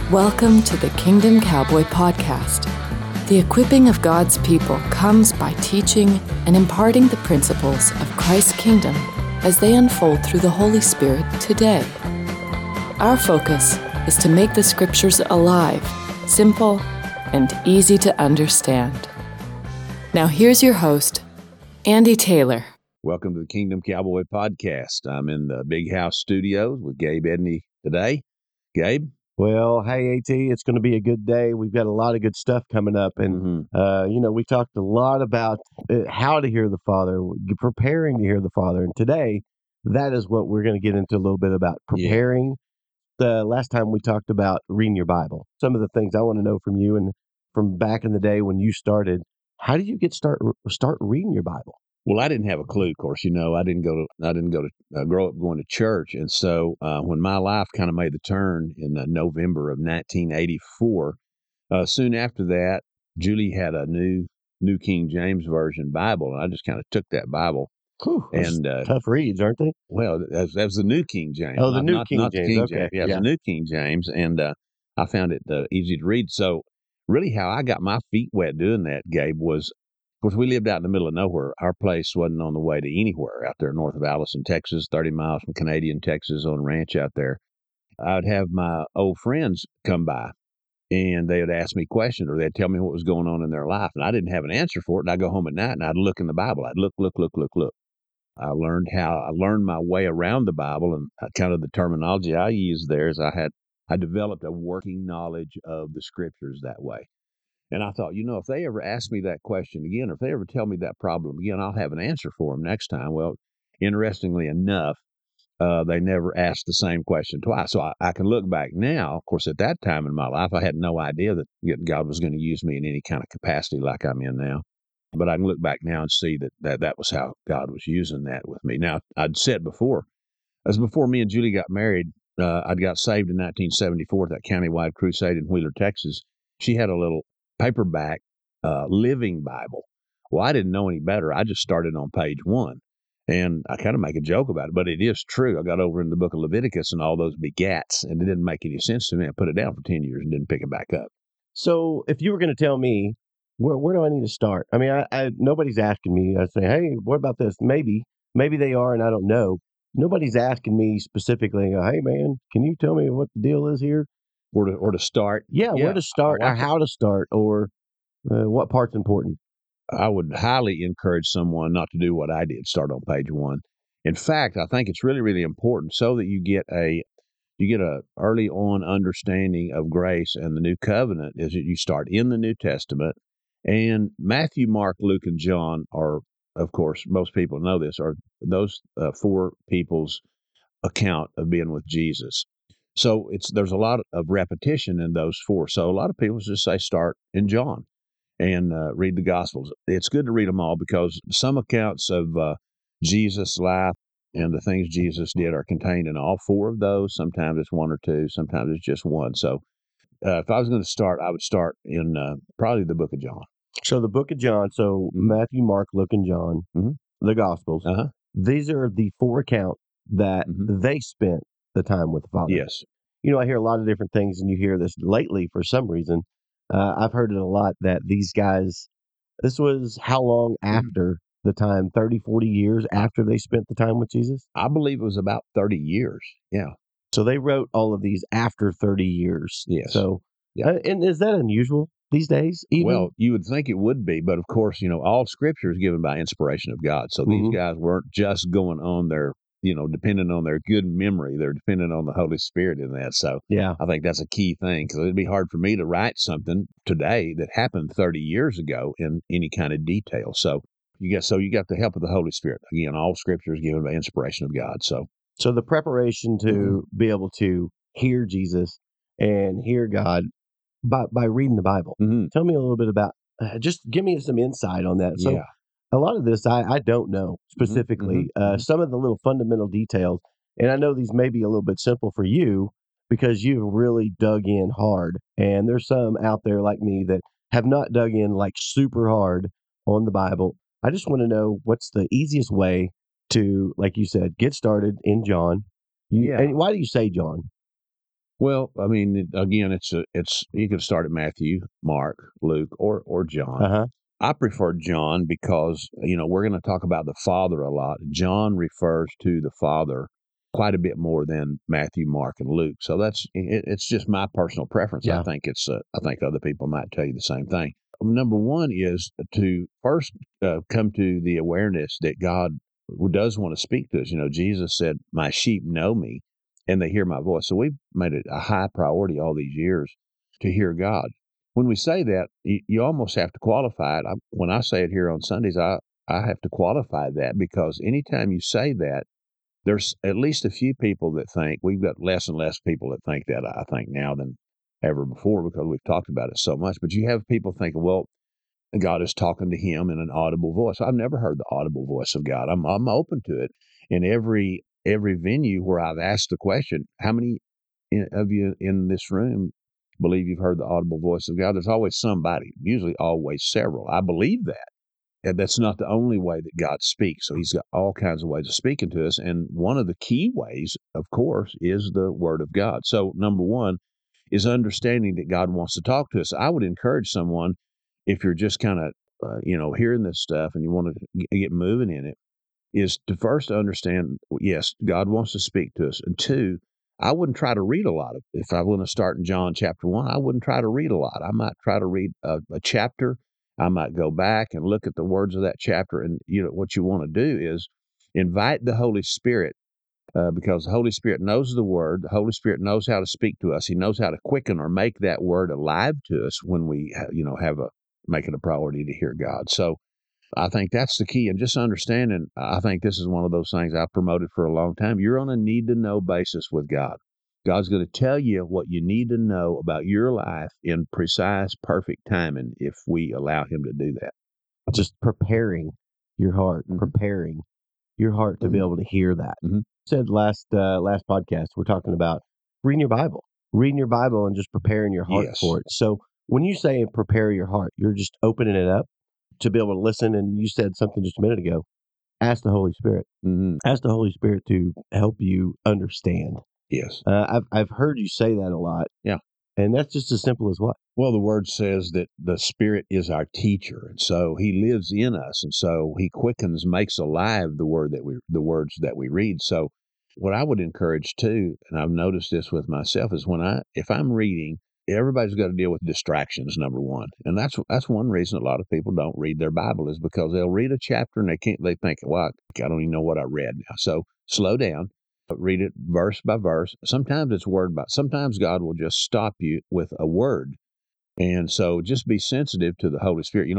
Welcome to the Kingdom Cowboy Podcast. The equipping of God's people comes by teaching and imparting the principles of Christ's kingdom as they unfold through the Holy Spirit today. Our focus is to make the scriptures alive, simple, and easy to understand. Now here's your host, Andy Taylor. Welcome to the Kingdom Cowboy Podcast. I'm in the Big House Studios with Gabe Edney today. Gabe? Well, hey, AT, it's going to be a good day. We've got a lot of good stuff coming up. And, we talked a lot about how to hear the Father, preparing to hear the Father. And today, that is what we're going to get into a little bit about preparing. The last time we talked about reading your Bible. Some of the things I want to know from you and from back in the day when you started, how did you start reading your Bible? Well, I didn't have a clue, of course. I didn't grow up going to church. And so when my life kind of made the turn in November of 1984, soon after that, Julie had a New King James Version Bible. And I just kind of took that Bible. Whew, and tough reads, aren't they? Well, that was the New King James. Oh, the New King not James. The King Okay. James. Yeah, it was the New King James. And I found it easy to read. So really how I got my feet wet doing that, Gabe, was, of course, we lived out in the middle of nowhere. Our place wasn't on the way to anywhere out there north of Allison, Texas, 30 miles from Canadian, Texas, on a ranch out there. I would have my old friends come by, and they would ask me questions, or they'd tell me what was going on in their life, and I didn't have an answer for it. And I'd go home at night, and I'd look in the Bible. I'd look. I learned my way around the Bible, and kind of the terminology I used there is I developed a working knowledge of the scriptures that way. And I thought, if they ever ask me that question again, or if they ever tell me that problem again, I'll have an answer for them next time. Well, interestingly enough, they never asked the same question twice. So I can look back now. Of course, at that time in my life, I had no idea that God was going to use me in any kind of capacity like I'm in now. But I can look back now and see that was how God was using that with me. Now, I'd said before, as before me and Julie got married, I'd got saved in 1974 at that countywide crusade in Wheeler, Texas. She had a little paperback Living Bible. Well, I didn't know any better. I just started on page 1. And I kind of make a joke about it, but it is true. I got over in the book of Leviticus and all those begats, and it didn't make any sense to me. I put it down for 10 years and didn't pick it back up. So if you were going to tell me, where do I need to start? I mean, I nobody's asking me. I say, hey, what about this? Maybe they are, and I don't know. Nobody's asking me specifically, hey, man, can you tell me what the deal is here? Or to start. Yeah, where to start, or how to start, or what part's important. I would highly encourage someone not to do what I did, start on page 1. In fact, I think it's really, really important so that you get a early on understanding of grace and the new covenant is that you start in the New Testament. And Matthew, Mark, Luke, and John are, of course, most people know this, are those 4 people's account of being with Jesus. So there's a lot of repetition in those 4. So a lot of people just say start in John and read the Gospels. It's good to read them all because some accounts of Jesus' life and the things Jesus did are contained in all 4 of those. Sometimes it's 1 or 2. Sometimes it's just 1. So if I was going to start, I would start in probably the book of John. So the book of John, Matthew, Mark, Luke, and John, the Gospels. These are the 4 accounts that they spent the time with the Father. Yes. I hear a lot of different things, and you hear this lately for some reason. I've heard it a lot that these guys, this was how long after the time, 30, 40 years after they spent the time with Jesus? I believe it was about 30 years. Yeah. So they wrote all of these after 30 years. Yes. So, and is that unusual these days? Even? Well, you would think it would be, but of course, all scripture is given by inspiration of God. So these guys weren't just going on their, depending on their good memory. They're dependent on the Holy Spirit in that. So I think that's a key thing because it'd be hard for me to write something today that happened 30 years ago in any kind of detail. So you got the help of the Holy Spirit. Again, all scripture is given by inspiration of God. So the preparation to be able to hear Jesus and hear God by reading the Bible. Tell me a little bit about, just give me some insight on that. So a lot of this I don't know specifically. Some of the little fundamental details, and I know these may be a little bit simple for you because you've really dug in hard. And there's some out there like me that have not dug in like super hard on the Bible. I just want to know what's the easiest way to, like you said, get started in John. And why do you say John? Well, I mean, again, it's you can start at Matthew, Mark, Luke, or John. Uh-huh. I prefer John because, we're going to talk about the Father a lot. John refers to the Father quite a bit more than Matthew, Mark, and Luke. So it's just my personal preference. Yeah. I think other people might tell you the same thing. Number one is to first come to the awareness that God does want to speak to us. Jesus said, "My sheep know me, and they hear my voice." So we've made it a high priority all these years to hear God. When we say that, you almost have to qualify it. When I say it here on Sundays, I have to qualify that, because anytime you say that, there's at least a few people that think, we've got less and less people that think that, I think, now than ever before, because we've talked about it so much. But you have people thinking, well, God is talking to him in an audible voice. I've never heard the audible voice of God. I'm open to it. In every venue where I've asked the question, how many of you in this room believe you've heard the audible voice of God? There's always somebody, usually always several. I believe that. And that's not the only way that God speaks. So he's got all kinds of ways of speaking to us. And one of the key ways, of course, is the Word of God. So number one is understanding that God wants to talk to us. I would encourage someone, if you're just kind of, hearing this stuff and you want to get moving in it, is to first understand, yes, God wants to speak to us. And two, I wouldn't try to read a lot of, if I want to start in John chapter 1, I wouldn't try to read a lot. I might try to read a chapter. I might go back and look at the words of that chapter. And, what you want to do is invite the Holy Spirit, because the Holy Spirit knows the Word. The Holy Spirit knows how to speak to us. He knows how to quicken or make that Word alive to us when we, make it a priority to hear God. So I think that's the key. And just understanding, I think this is one of those things I've promoted for a long time. You're on a need to know basis with God. God's going to tell you what you need to know about your life in precise, perfect timing if we allow him to do that. Just preparing your heart, preparing your heart to be able to hear that. Said last podcast, we're talking about reading your Bible and just preparing your heart for it. So when you say prepare your heart, you're just opening it up to be able to listen. And you said something just a minute ago. Ask the Holy Spirit. Ask the Holy Spirit to help you understand. Yes. I've heard you say that a lot. Yeah. And that's just as simple as what? Well, the Word says that the Spirit is our teacher, and so He lives in us, and so He quickens, makes alive the words that we read. So, what I would encourage too, and I've noticed this with myself, is if I'm reading, everybody's got to deal with distractions. Number one, and that's one reason a lot of people don't read their Bible, is because they'll read a chapter and they think, well, I don't even know what I read now. So slow down. Read it verse by verse. Sometimes it's sometimes God will just stop you with a word. And so just be sensitive to the Holy Spirit.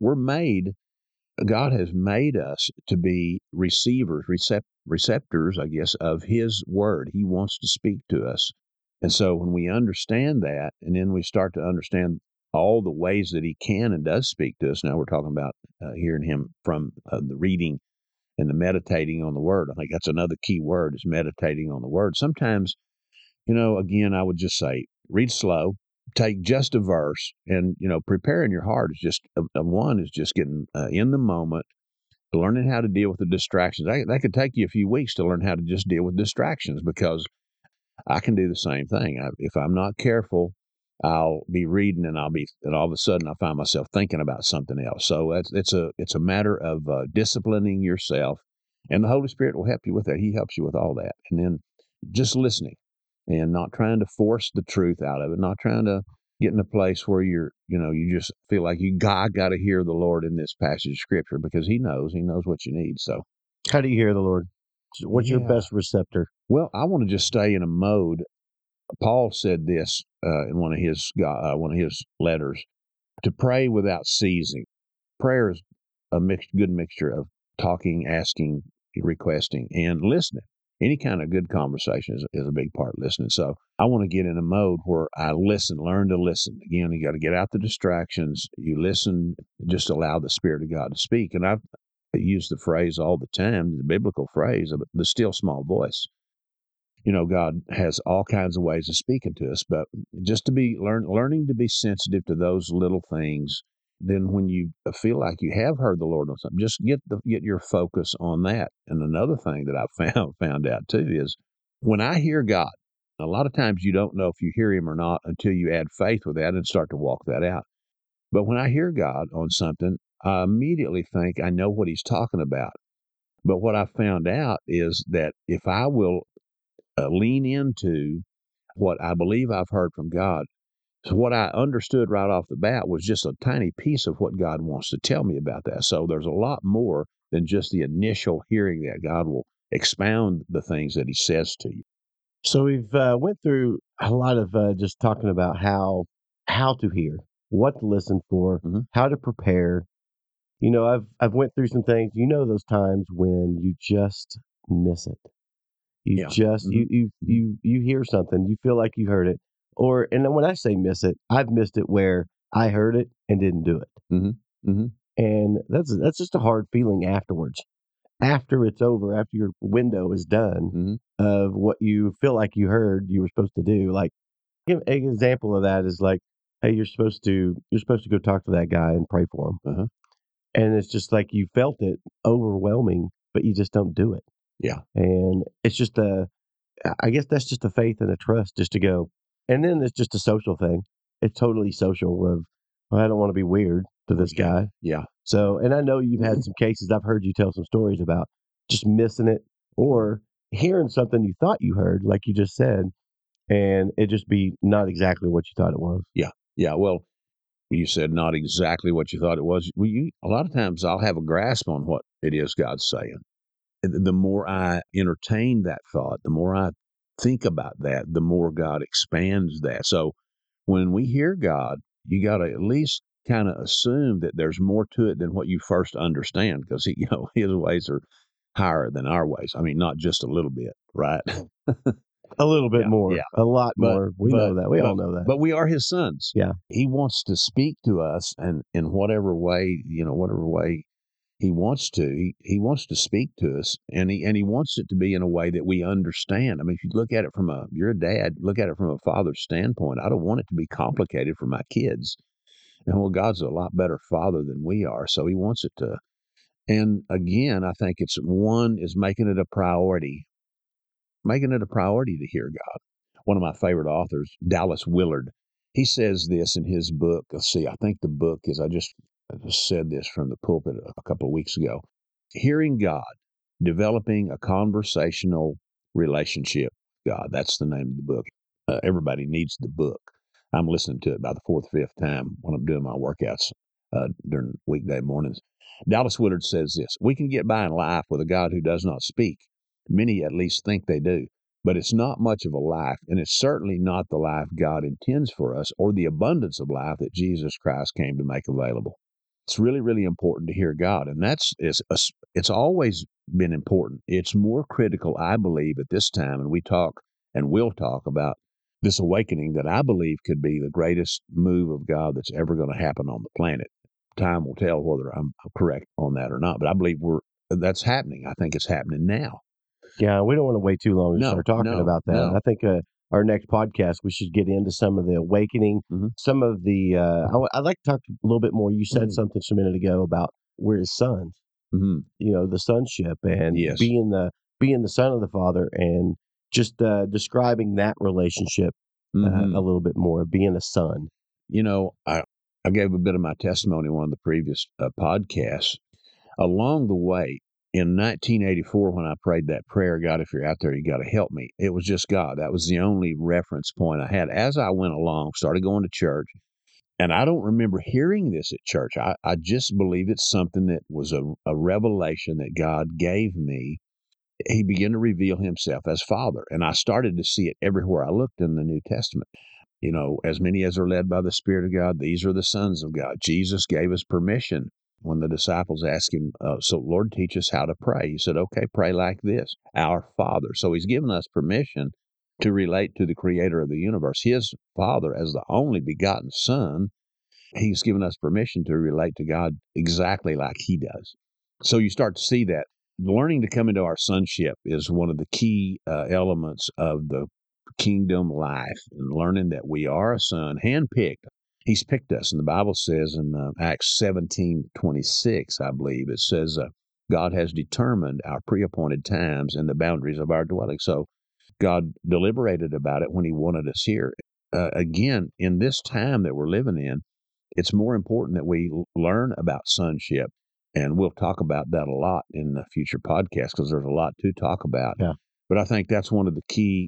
God has made us to be receptors, I guess, of his word. He wants to speak to us. And so when we understand that, and then we start to understand all the ways that he can and does speak to us. Now we're talking about hearing him from the reading and the meditating on the word. I think that's another key word, is meditating on the word. Sometimes, again, I would just say, read slow, take just a verse, and, preparing your heart is just, one is just getting in the moment, learning how to deal with the distractions. That could take you a few weeks to learn how to just deal with distractions, because I can do the same thing. If I'm not careful, I'll be reading and all of a sudden I find myself thinking about something else. So it's a matter of disciplining yourself, and the Holy Spirit will help you with that. He helps you with all that. And then just listening and not trying to force the truth out of it, not trying to get in a place where you just feel like got to hear the Lord in this passage of scripture, because he knows what you need. So how do you hear the Lord? What's your best receptor? Well, I want to just stay in a mode. Paul said this in one of his letters, to pray without ceasing. Prayer is a good mixture of talking, asking, requesting, and listening. Any kind of good conversation is a big part of listening. So I want to get in a mode where I learn to listen. Again, you got to get out the distractions. You listen, just allow the Spirit of God to speak. And I've used the phrase all the time, the biblical phrase of the still small voice. God has all kinds of ways of speaking to us, but just to be learning to be sensitive to those little things. Then when you feel like you have heard the Lord on something, just get your focus on that. And another thing that I've found out too is, when I hear God, A lot of times you don't know if you hear him or not until you add faith with that and start to walk that out. But when I hear God on something, I immediately think I know what he's talking about. But what I found out is that if I will lean into what I believe I've heard from God, so what I understood right off the bat was just a tiny piece of what God wants to tell me about that. So there's a lot more than just the initial hearing that God will expound the things that he says to you. So we've went through a lot of just talking about how to hear, what to listen for, how to prepare. I've went through some things. Those times when you just miss it. You just you hear something, you feel like you heard it, and then when I say miss it, I've missed it where I heard it and didn't do it, and that's just a hard feeling afterwards. After it's over, after your window is done of what you feel like you heard you were supposed to do. Like an example of that is like, hey, you're supposed to go talk to that guy and pray for him, and it's just like you felt it overwhelming, but you just don't do it. Yeah, and it's just I guess that's just a faith and a trust just to go. And then it's just a social thing. It's totally social of, well, I don't want to be weird to this guy. Yeah. So, and I know you've had some cases, I've heard you tell some stories about just missing it or hearing something you thought you heard, like you just said, and it just be not exactly what you thought it was. Yeah. Yeah. Well, you said not exactly what you thought it was. Well, a lot of times I'll have a grasp on what it is God's saying. The more I entertain that thought, the more I think about that, the more God expands that. So when we hear God, you got to at least kind of assume that there's more to it than what you first understand, because his ways are higher than our ways. I mean, not just a little bit, right? A little bit more, a lot more. We know that. We all know that. But we are his sons. Yeah. He wants to speak to us, and in whatever way, whatever way he wants to. He wants to speak to us, and he wants it to be in a way that we understand. I mean, if you look at it you're a dad, look at it from a father's standpoint. I don't want it to be complicated for my kids. And well, God's a lot better father than we are, so he wants it to. And again, I think it's making it a priority to hear God. One of my favorite authors, Dallas Willard, he says this in his book. Let's see, I think the book is, I just said this from the pulpit a couple of weeks ago. Hearing God, Developing a Conversational Relationship with God. That's the name of the book. Everybody needs the book. I'm listening to it about the fourth, fifth time when I'm doing my workouts during weekday mornings. Dallas Willard says this: we can get by in life with a God who does not speak. Many at least think they do. But it's not much of a life, and it's certainly not the life God intends for us or the abundance of life that Jesus Christ came to make available. It's really, really important to hear God, and it's always been important. It's more critical, I believe, at this time, and we talk and will talk about this awakening that I believe could be the greatest move of God that's ever going to happen on the planet. Time will tell whether I'm correct on that or not, but I believe that's happening. I think it's happening now. Yeah, we don't want to wait too long to start talking about that. No. I think our next podcast, we should get into some of the awakening, some of the, I'd like to talk a little bit more. You said something just a minute ago about we're his sons, the sonship and being the son of the Father, and just describing that relationship a little bit more, being a son. I gave a bit of my testimony on one of the previous podcasts. Along the way, in 1984, when I prayed that prayer, God, if you're out there, you got to help me. It was just God. That was the only reference point I had. As I went along, started going to church, and I don't remember hearing this at church. I just believe it's something that was a revelation that God gave me. He began to reveal himself as Father, and I started to see it everywhere I looked in the New Testament. As many as are led by the Spirit of God, these are the sons of God. Jesus gave us permission when the disciples asked him, so Lord, teach us how to pray. He said, okay, pray like this, our Father. So he's given us permission to relate to the creator of the universe, his Father as the only begotten Son. He's given us permission to relate to God exactly like he does. So you start to see that. Learning to come into our sonship is one of the key elements of the kingdom life, and learning that we are a son, handpicked. He's picked us. And the Bible says in Acts 17:26, I believe, it says, God has determined our pre-appointed times and the boundaries of our dwelling. So God deliberated about it when he wanted us here. Again, in this time that we're living in, it's more important that we learn about sonship. And we'll talk about that a lot in the future podcasts because there's a lot to talk about. Yeah. But I think that's one of the key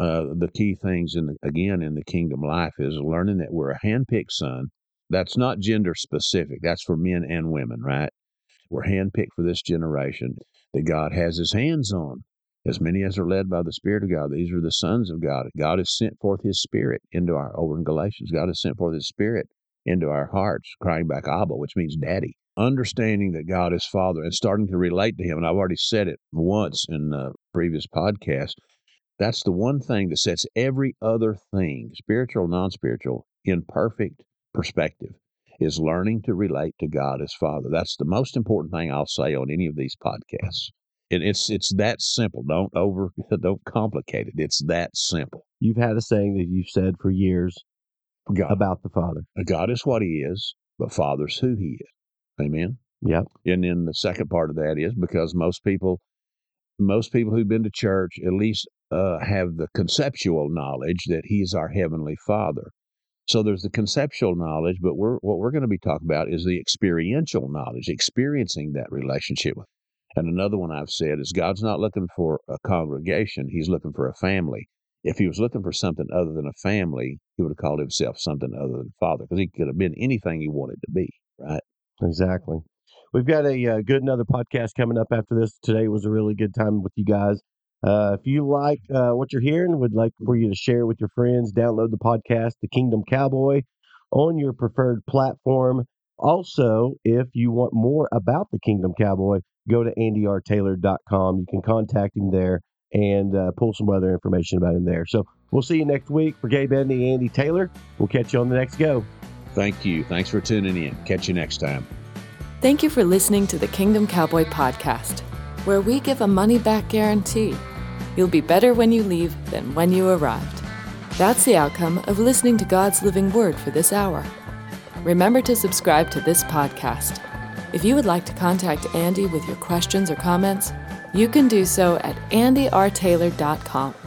things in the kingdom life is learning that we're a handpicked son. That's not gender specific. That's for men and women, right? We're handpicked for this generation that God has his hands on. As many as are led by the Spirit of God, these are the sons of God. God has sent forth his Spirit into over in Galatians, God has sent forth his Spirit into our hearts, crying back, Abba, which means daddy. Understanding that God is Father and starting to relate to him. And I've already said it once in the previous podcast. That's the one thing that sets every other thing, spiritual, non-spiritual, in perfect perspective, is learning to relate to God as Father. That's the most important thing I'll say on any of these podcasts. It's that simple. Don't complicate it. It's that simple. You've had a saying that you've said for years about the Father. God is what he is, but Father's who he is. Amen? Yep. And then the second part of that is because most people who've been to church at least have the conceptual knowledge that he is our heavenly Father. So there's the conceptual knowledge, but what we're going to be talking about is the experiential knowledge, experiencing that relationship. And another one I've said is God's not looking for a congregation. He's looking for a family. If he was looking for something other than a family, he would have called himself something other than Father, because he could have been anything he wanted to be, right? Exactly. We've got another podcast coming up after this. Today was a really good time with you guys. If you like what you're hearing, would like for you to share with your friends, download the podcast, The Kingdom Cowboy, on your preferred platform. Also, if you want more about The Kingdom Cowboy, go to andyrtaylor.com. You can contact him there and pull some other information about him there. So we'll see you next week. For Gabe Edney, Andy Taylor, we'll catch you on the next go. Thank you. Thanks for tuning in. Catch you next time. Thank you for listening to the Kingdom Cowboy Podcast, where we give a money-back guarantee. You'll be better when you leave than when you arrived. That's the outcome of listening to God's living word for this hour. Remember to subscribe to this podcast. If you would like to contact Andy with your questions or comments, you can do so at andyrtaylor.com.